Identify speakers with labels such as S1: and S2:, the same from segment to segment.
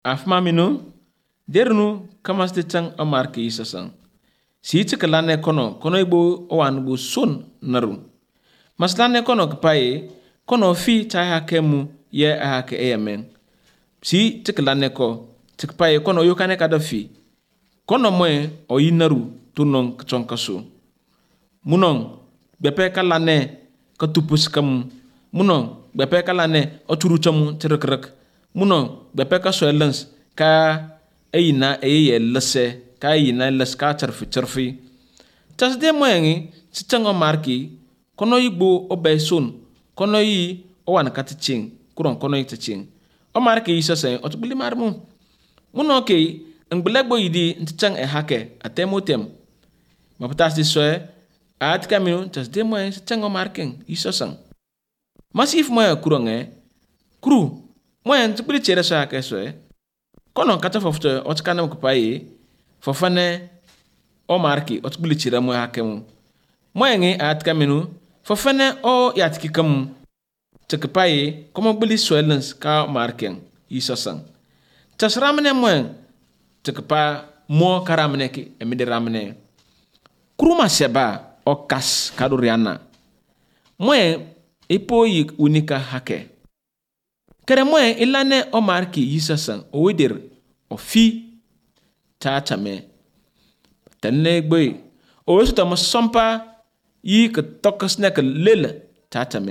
S1: afma minu dernu kamas de chang amar ki isasan si tikalane kono ibo owan bu son naru maslane kono kpaye kono fi ta hakemu ye hake eyemen si tikalane ko tikpaye kono yokane kada fi kono moe oyinaru tunon kchonkaso munon bepe kalane katupus kam munon bepe kalane oturu chamu tirekrek munon bepe ka soelens ka eyina eye lese ka eyina les ka charfi tasde moyengi sichango marki kono yibo obeson kono yi owan katiching kuron kono yitiching o marki yisase otubili marmu muno ke ngbelegbo yidi ntichang hake atemotem mapatas di soe at kamino tasde moyen sichango marking yisasan masif moya kuronge kru moyen tubili chere so hake soe kono kata fofto otkana kupaye fofane o marki otubili chere moya hakemu moyengi at kamino fofane o yatki kam tkupaye komo bili soelens ka marking yisasan tasramne moyen tukpa mo karamne ki emide ramne kuruma seba okas kaduriana moyen ipo yi unika hake kere moyen ilane o marki yisasan o widir o fi tatame tenne gbe o wesu to sompa yi ke tokasne ke lele tatame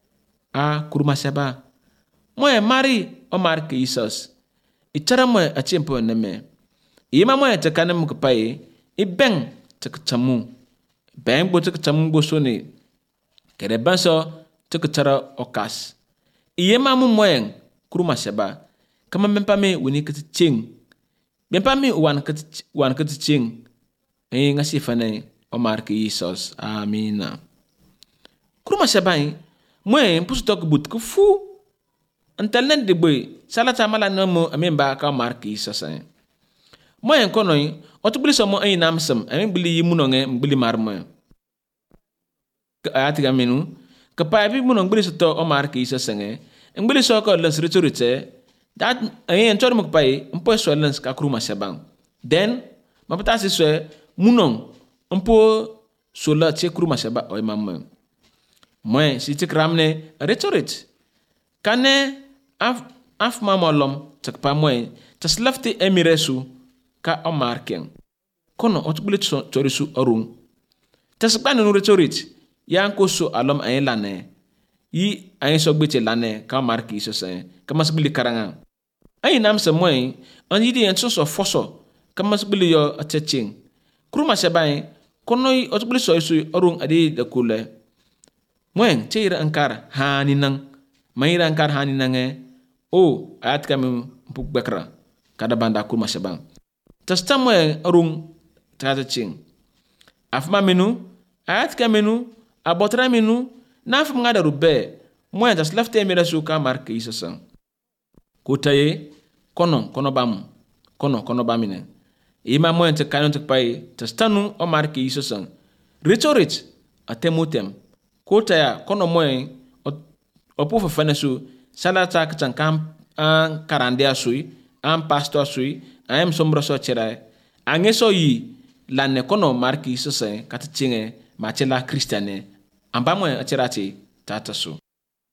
S1: a kuruma seba moyen mari o marki yisas ichara moyen achimpo neme yima moyen tekane mukpaye ibeng tekchamu beng bo tekchamu bo soni kere banso tekchara okas yima mu moyen kuruma seba kama mempame woni ketching mempame wan ketching ngasi fane o marki yisos amina kuruma seba moyen pusto but ku fu antalnen de boy salata mala no mo amemba ka marki yisosa moyen kono otubili so mo namsam amembili yimunonge mbili marmo ka atiga menu ka paibi munon mbili so to o marki yisosa mbili so ko lens ritorite dat ayen tor mo pai mpo so lens ka kruma sebang then mapata si so munon mpo so la che kruma seba o mammo moyen si tikramne ritorite kane af mamolom takpa moyen taslafti emiresu ka o marken kono otubili torisu orun tasbanu no retorit yanko so alom ayen lane yi ayen so gbete lane ka marki so sen kama sbili karanga ayen nam se moyen an yidi en so foso kama sbili yo ateching kruma sebai kono yi otubili so isu orun adi de kule moyen tira ankar haninan mayira ankar haninange o ayat kami mpuk bekra kada banda kurma sebang tastamoy arung tata ching afma menu ayat kamenu abotra menu naf ngada rubbe moy tas lafte mi rasu ka marke isasan kotaye kono bamine ima moy te kanon te pay tastanu o marke isasan retorit atemotem kotaya kono moy opo fanesu salata katan kam an karandia sui an pastor sui am sombro so chera angeso yi lanne kono marki sese katchinge machela kristiane ambamo acherati tatasu